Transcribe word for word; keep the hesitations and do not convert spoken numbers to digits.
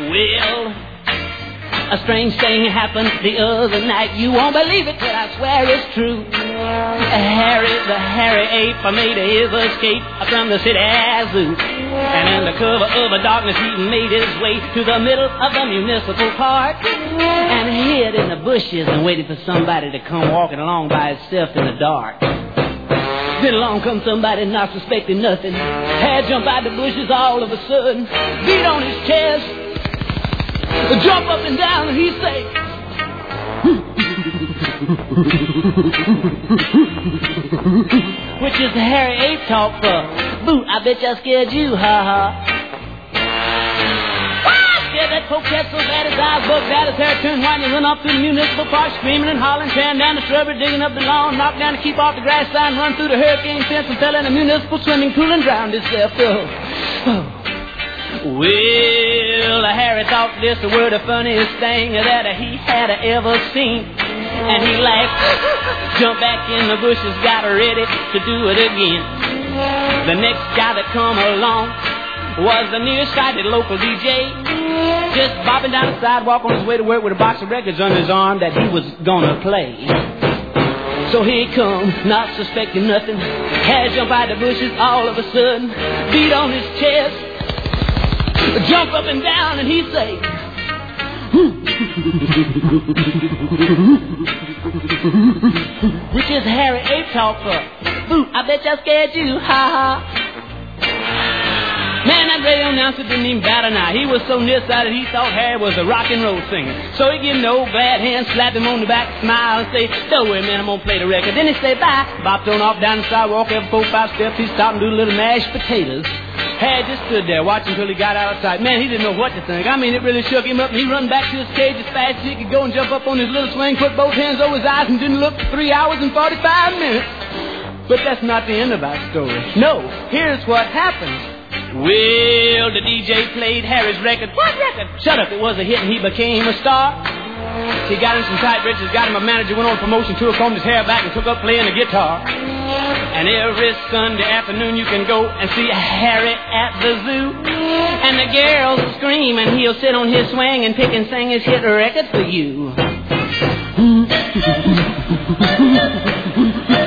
Well, a strange thing happened the other night. You won't believe it, but I swear it's true. Harry, the hairy ape, made his escape from the city zoo. And in the cover of a darkness, he made his way to the middle of the municipal park and hid in the bushes and waited for somebody to come walking along by himself in the dark. Then along comes somebody not suspecting nothing. Had jumped out the bushes all of a sudden, beat on his chest, jump up and down, and he say, which is the hairy ape talk for, boo, I bet I scared you, ha ha. Scared that poke cat so bad his eyes bugged out, his hair turned white, and he run off through the municipal park, screaming and hollering, tearing down the shrubbery, digging up the lawn, knocked down the keep off the grass sign, run through the hurricane fence, and fell in a municipal swimming pool and drowned himself. Oh. Oh. Well, Harry thought this were the funniest thing that he had ever seen. And he laughed, jumped back in the bushes, got ready to do it again. The next guy that come along was the nearsighted local D J, just bobbing down the sidewalk on his way to work with a box of records under his arm that he was gonna play. So here he comes, not suspecting nothing, had jumped out the bushes all of a sudden, beat on his chest, jump up and down, and he say, which is Harry Ape talk for, boo, I bet I scared you, ha ha. Man, that radio announcer didn't even bat an eye. He was so nearsighted he thought Harry was a rock and roll singer. So he gave him the old glad hand, slapped him on the back, smiled, and say, don't worry, man, I'm gonna play the record. Then he say, bye. Bopped on off down the sidewalk, every four, five steps, he stopped and do a little mashed potatoes. Harry just stood there watching until he got out of sight. Man, he didn't know what to think. I mean, it really shook him up, and he run back to his cage as fast as he could go and jump up on his little swing, put both hands over his eyes, and didn't look for three hours and forty-five minutes. But that's not the end of our story. No, here's what happened. Well, the D J played Harry's record. What record? Shut up, it was a hit, and he became a star. He got him some tight britches, got him a manager, went on promotion tour, combed his hair back, and took up playing the guitar. And every Sunday afternoon you can go and see Harry at the zoo. And the girls will scream, and he'll sit on his swing and pick and sing his hit record for you.